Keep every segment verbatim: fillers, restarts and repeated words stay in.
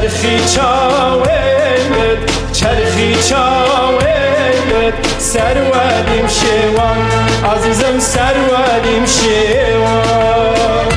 چرخی چاویلت چرخی چاویلت سرودیم شیوان عزیزم سرودیم شیوان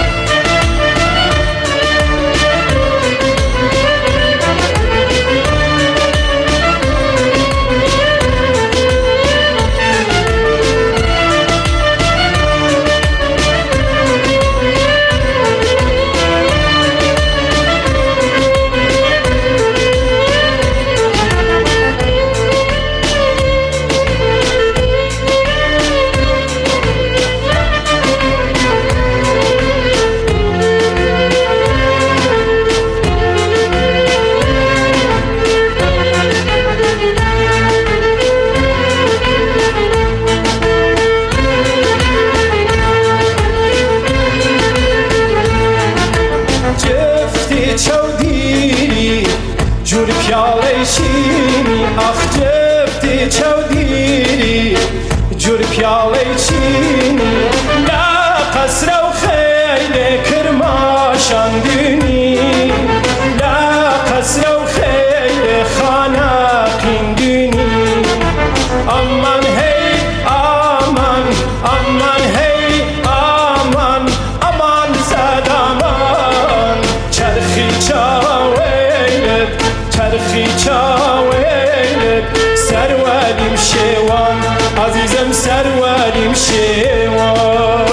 جور پیاله چینی آخ جفتی چودیری جور پیاله چینی لا قصر و خیلی کرماشان دونی لا قصر و خیلی خانقین دونی امان هی امان امان هی امان امان زد امان چرخی چاویلت چرخی چاویلت سرودیم شیوان عزیزم سرودیم شیوان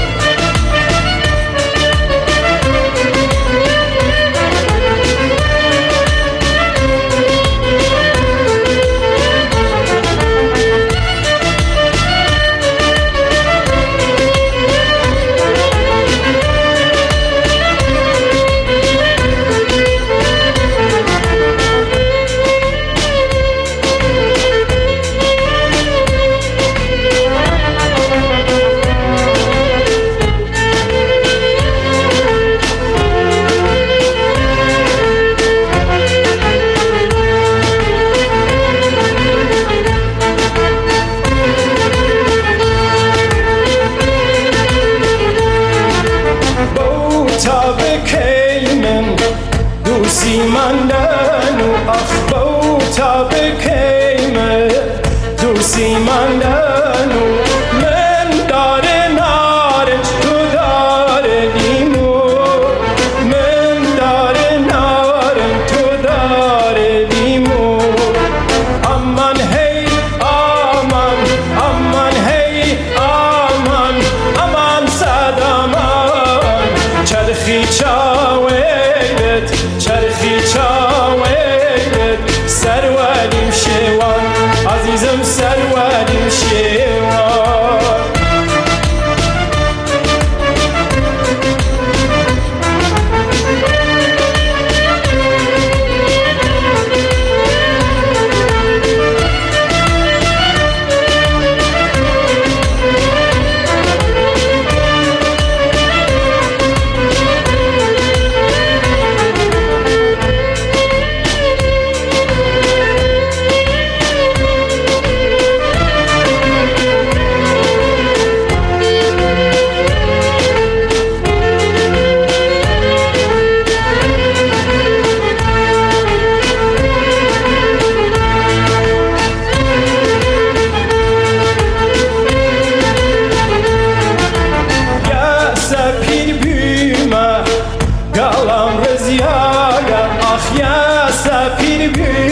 دوسی ماندنو آخ بوتا بکیمه دوسی ماندنو من داره نارنج تو داره لیمو من داره نارنج تو داره لیمو امان هی امان امان هی امان امان صد امان چرخی چاویلت چرخی چاویلت سرودیم شیوان عزیزم سرودیم شیوان Galam rızyaga ah ya sapir